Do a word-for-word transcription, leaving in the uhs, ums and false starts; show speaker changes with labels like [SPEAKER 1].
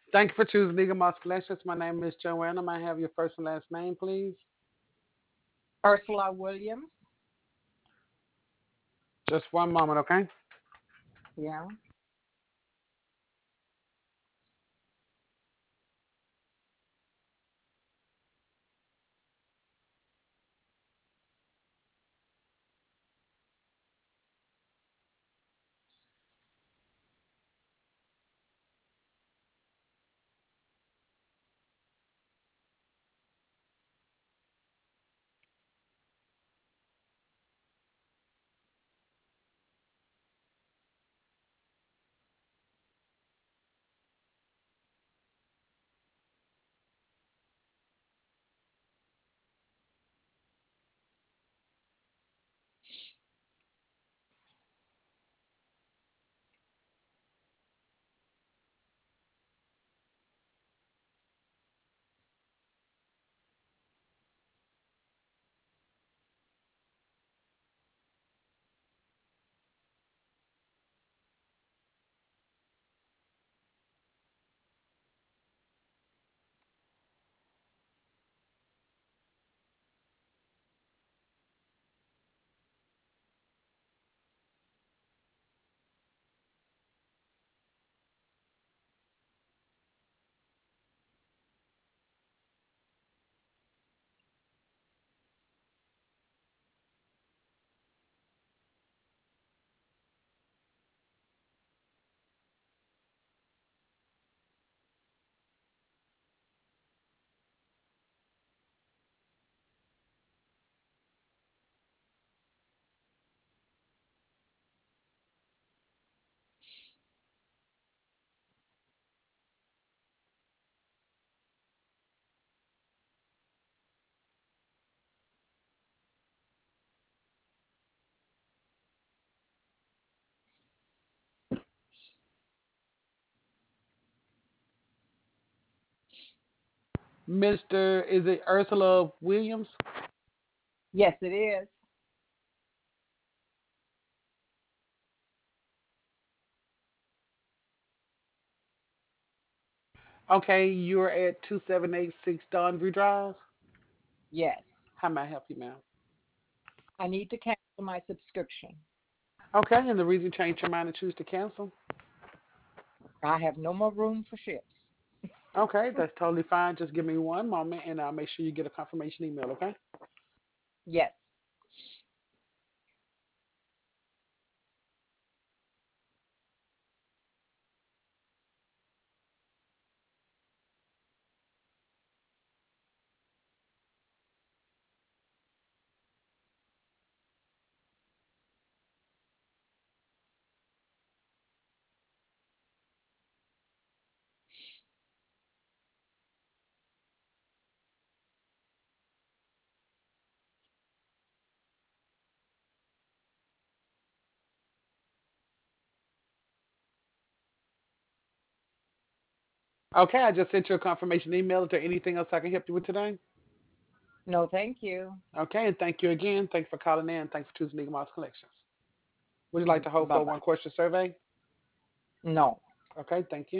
[SPEAKER 1] Thank you for choosing Legal Moss Collections. My name is Joanna. May I have your first and last name, please?
[SPEAKER 2] Ursula Williams.
[SPEAKER 1] Just one moment, okay?
[SPEAKER 2] Yeah.
[SPEAKER 1] Mister Is it Ursula Williams?
[SPEAKER 2] Yes, it is.
[SPEAKER 1] Okay, you're at two seven eight six Donview Drive.
[SPEAKER 2] Yes.
[SPEAKER 1] How may I help you, ma'am?
[SPEAKER 2] I need to cancel my subscription.
[SPEAKER 1] Okay, and the reason you changed your mind and choose to cancel?
[SPEAKER 2] I have no more room for ships.
[SPEAKER 1] Okay, that's totally fine. Just give me one moment and I'll make sure you get a confirmation email, okay?
[SPEAKER 2] Yes.
[SPEAKER 1] Okay, I just sent you a confirmation email. Is there anything else I can help you with today?
[SPEAKER 2] No, thank you.
[SPEAKER 1] Okay, and thank you again. Thank you for calling in. Thanks for choosing Legal Mouse Collections. Would you like to hold for
[SPEAKER 2] Bye
[SPEAKER 1] a one
[SPEAKER 2] bye.
[SPEAKER 1] question survey?
[SPEAKER 2] No.
[SPEAKER 1] Okay, thank you.